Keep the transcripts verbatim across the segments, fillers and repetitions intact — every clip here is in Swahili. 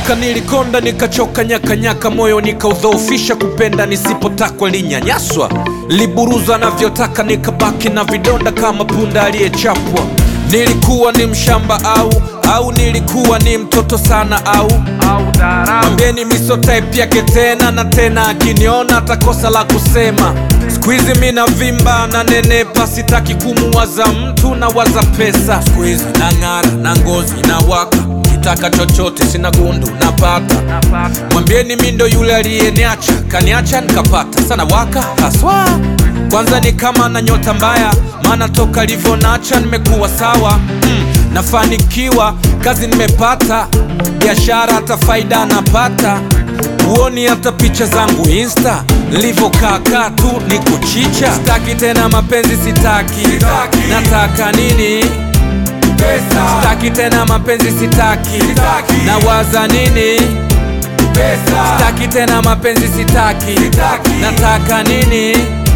Nakumbuka nilikonda nikachoka nyaka nyaka, moyo nikaudhoofisha, kupenda nisipotakwa linyanyaswa, liburuza navyotaka nikabaki na vidonda kama punda aliyechapwa. Nilikuwa ni mshamba au au nilikuwa ni mtoto sana au mwambieni miso type yake tena na tena, akiniona atakosa la kusema. Squeeze mina vimba na nenepa, sitaki kumuwaza mtu na waza pesa. Squeeze na ngara na ngozi na waka, kitaka chochote sina gundu napata. Mwambieni mindo yule aliyeniacha, kaniacha nikapata sana waka haswa. Kwanza ni kama na nyota mbaya, maana toka livyo nacha nimekuwa sawa. mm, Nafanikiwa, kazi nimepata, biashara hata faida napata. Uoni hata picha zangu Insta, livyo kaka tu ni kuchicha. Sitaki tena mapenzi sitaki, sitaki. Nataka nini? Pesa. Sitaki tena mapenzi sitaki, sitaki. Nawaza nini? Pesa. Sitaki tena mapenzi sitaki, sitaki. Nataka nini?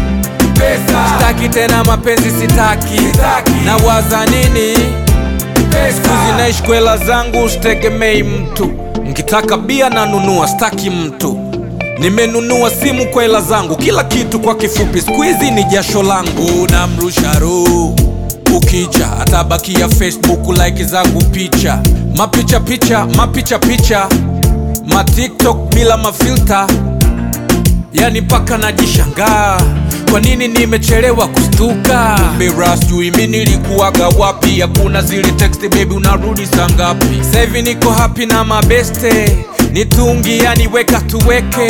Pesa. Sitaki tena mapenzi sitaki, sitaki. Nawaza nini? Pesa. Sikuzi naishi kwa hela zangu, sitegemei mtu. Nkitaka bia nanunua, sitaki mtu. Nimenunua simu kwa hela zangu, kila kitu kwa kifupi squeeze ni jasho langu. Namrusha roho, ukija atabakia Facebook like zangu picha. Mapicha picha, mapicha picha, ma TikTok bila mafilter. Yani paka najishangaa, kwa nini nimechelewa kustuka? Mira sijui mimi nilikuwaga wapi, hakuna zile text baby unarudi saa ngapi? Sasa hivi niko happy na mabeste, nitungi yani weka tuweke.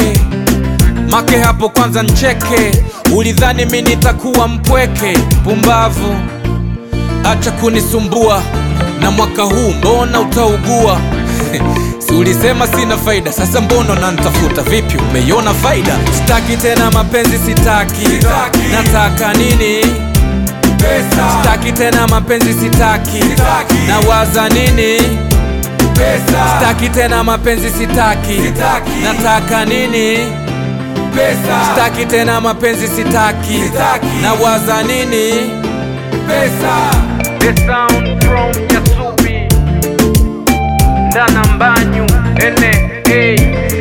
Make hapo kwanza ncheke, ulidhani mimi nitakuwa mpweke? Pumbavu, acha kunisumbua, na mwaka huu mbona utaugua? Si ulisema sina faida, sasa mbona unanitafuta? Vipi, umeiona faida? Sitaki tena mapenzi sitaki, sitaki. Nataka nini? Pesa. Sitaki tena mapenzi sitaki, sitaki. Nawaza nini? Pesa. Sitaki tena mapenzi sitaki, sitaki. Nataka nini? Pesa. Sitaki tena mapenzi sitaki, sitaki. Nawaza nini? Pesa. The sound from Yasubi Ndana Mbanyu N A